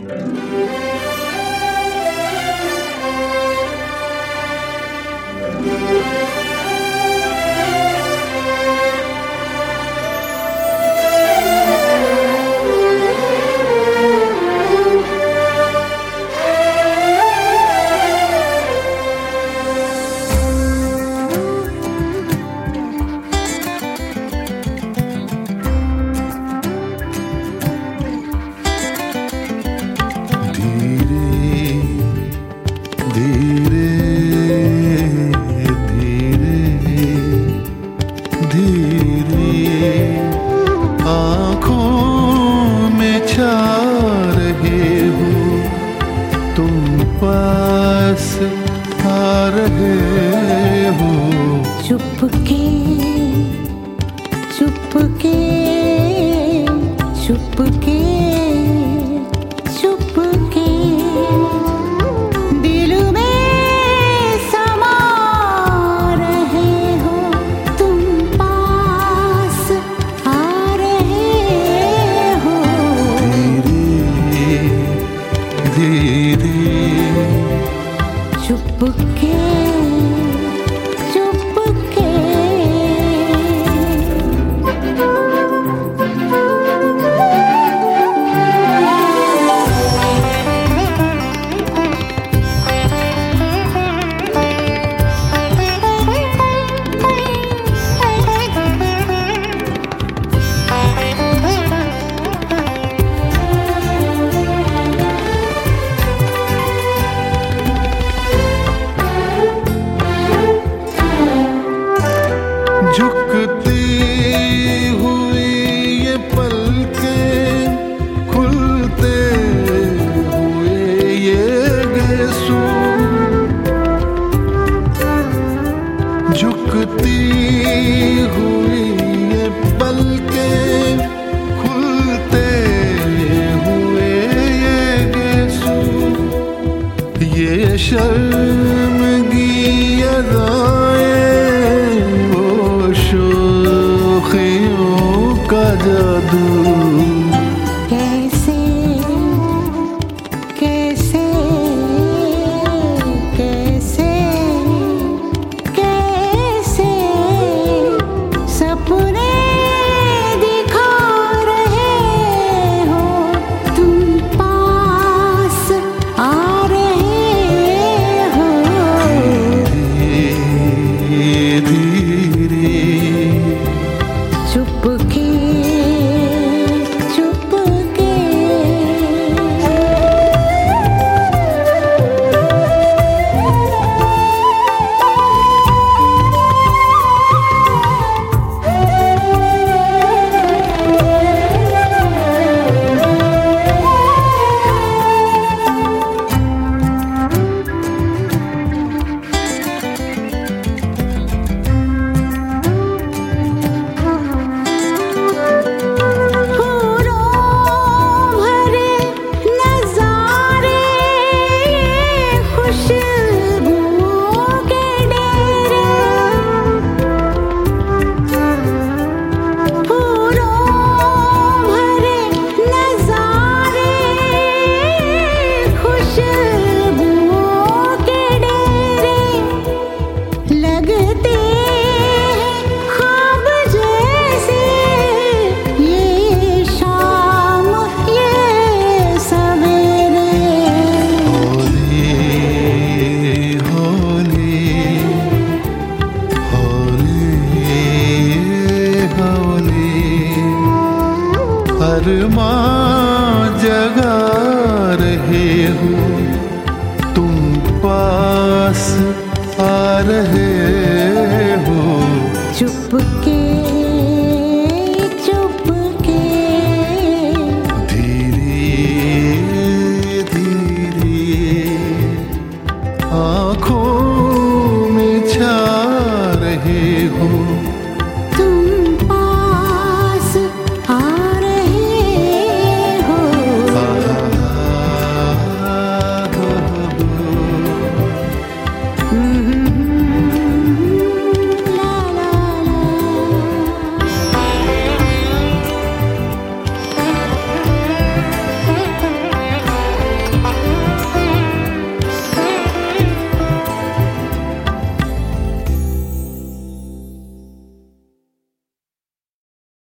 पास आ रहे हो। चुपके चुपके चुपके चुपके दिल में समा रहे हो, तुम पास आ रहे हो। धीरे धीरे चुपके चुपके झुकती हुई ये पलकें, खुलते हुए ये गेसू, झुकती हुई ये पलकें, खुलते हुए ये गेसू, ये शर्मगी अदाएं, का जादू। कैसे कैसे कैसे कैसे सपने दिखा रहे हो, तुम पास आ रहे हो। धीरे धीरे चुपके चुपके अरमां जगा रहे हो, तुम पास आ रहे हो। चुपके चुपके धीरे धीरे आँखों में छा